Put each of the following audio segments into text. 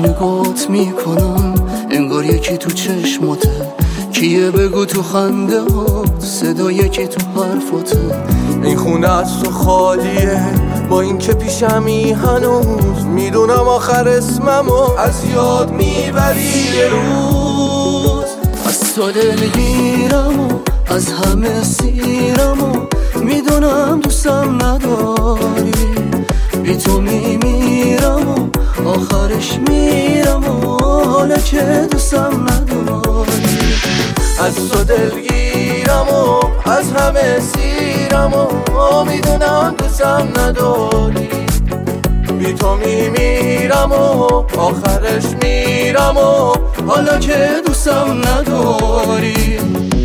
نگات میکنم انگار یکی تو چشماته، کیه بگو تو خنده ها، صدا یکی تو حرفاته. این خونه از تو خالیه با این که پیشمی هنوز، میدونم آخر اسممو از یاد میبری یه روز. از تو دلگیرم و از همه سیرم و میدونم دوستم نداری، بی تو میمیرم و آخرش میرم و حالا که دوستم نداری. از تو دلگیرم و از همه سیرم و میدونم دوستم نداری، بی تو میمیرم و آخرش میرم و حالا که دوستم نداری.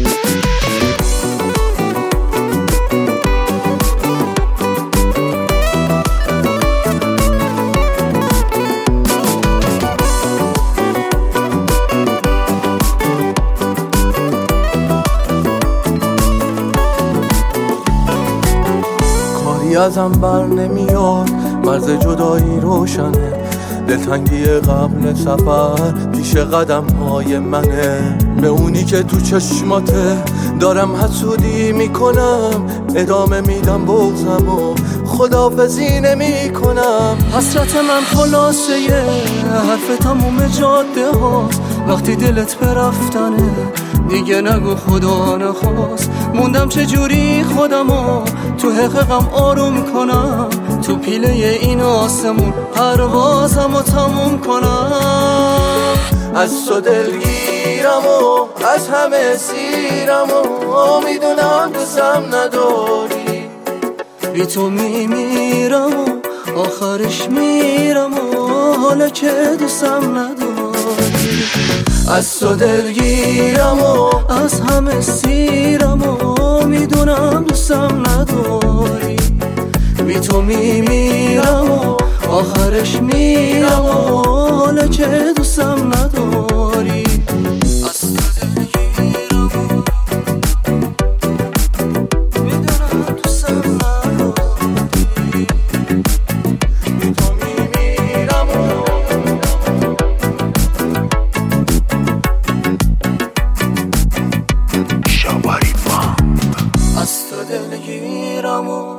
ازم بر نمیاد، مرز جدایی روشنه، دلتنگی قبل سفر پیش قدم های منه. به اونی که تو چشماته دارم حسودی میکنم، ادامه میدم بغضم و خداحافظی نمی کنم. حسرت من خلاصه یه حرف تموم جاده هاست، وقتی دلت به رفتنه دیگه نگو خدا نخواست. موندم چجوری خودمو تو حقیقم آروم کنم، تو پیله این آسمون پروازمو تموم کنم. از تو دلگیرم و از همه سیرم و میدونم دوستم نداری، بی تو میمیرم و آخرش میرم و حالا که دوستم نداری. از تو دلگیرم و از همه سیرم و میدونم دوستم نداری، بی تو میمیرم و آخرش میرم و حالا که دوستم نداری. از تو دلگیرم و میدونم دوستم نداری، بی تو میمیرم و از تو دلگیرم و